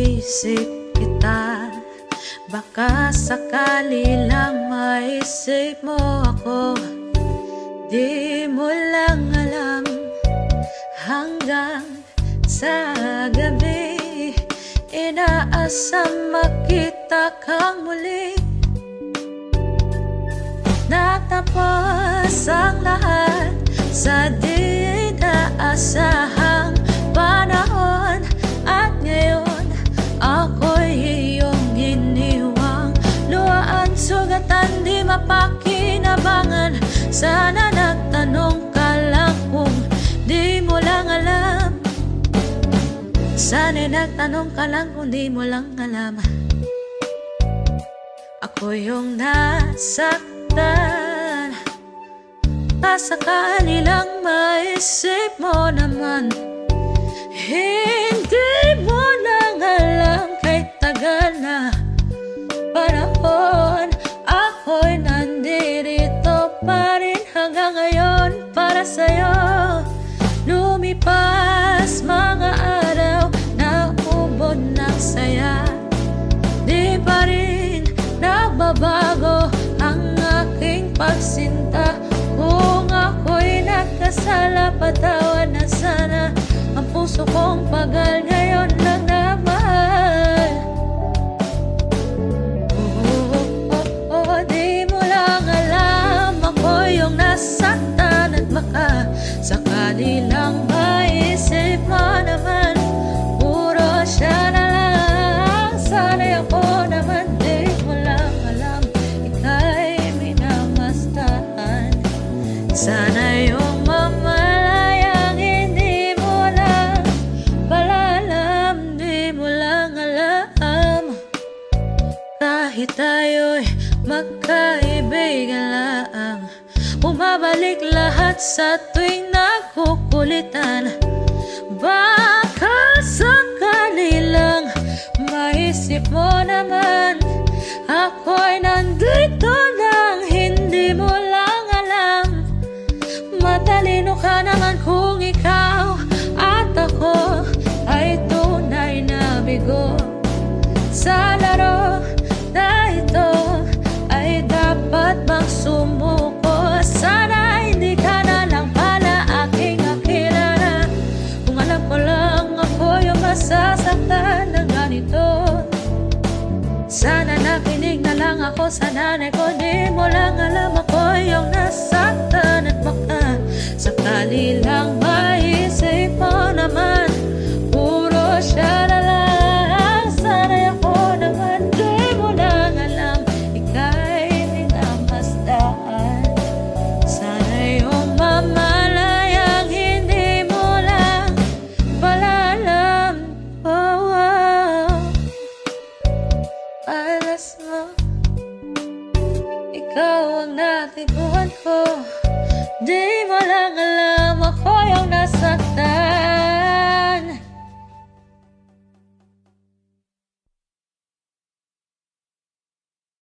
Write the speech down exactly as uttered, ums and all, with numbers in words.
iniisip kita. Baka sakali lang maisip mo ako. Di mo lang alam hanggang sa gabi inaasam makita kang muli. Natapos ang lahat sa di inaasahang panahon. At ngayon ako'y iyong iniwang luhaan, sugatan di mapakinabangan. Sana nagtanong ka lang kung di mo lang alam. Sana'y nagtanong ka lang kung di mo lang alam. Ako yung nasaktan. Pasakali lang maisip mo naman. Hindi mo lang alam kahit tagal na panahon. Ako'y nandito pa rin hanggang ngayon para sa'yo. Lumipas mga araw na ubod ng saya, di pa rin nagbabago ang aking pagsinta. Kung ako'y nagkasala, patawad na sana. Ang puso kong pagal ngayon lang nagmahal. Oh, oh, oh, di mo lang alam ako yung nasaktan. At baka sakali lang maisip mo naman, puro siya na lang. Sana'y ako naman di mo lang alam, ika'y minamasdan. Sana yung mamalayang hindi mo lang palalam, di mo lang alam. Kahit tayo'y magkaibigan lang, bumabalik lahat sa tuwing nagkukulitan. Baka sakali lang maisip mo naman, ako'y nandito lang, hindi mo lang alam. Matalino ka naman kung ikaw at ako ay tunay na bigo. Sa laro na ito ay dapat bang sumuko? Sana hindi ka na lang pala aking akilala. Kung alam ko lang ako yung masasaktan ng ganito. Sana nakinig na lang ako sa nanay ko. Di mo lang alam ako yung nasaktan. At baka sakali lang maisip mo naman, puro siya na lang. Sana ako naman di mo lang alam, ika'y minamasdan. Sana yung mamalayang hindi mo lang palalam. Oh, oh. Alas mo, ikaw ang natiguan ko. Di mo lang alam ako yung nasaktan.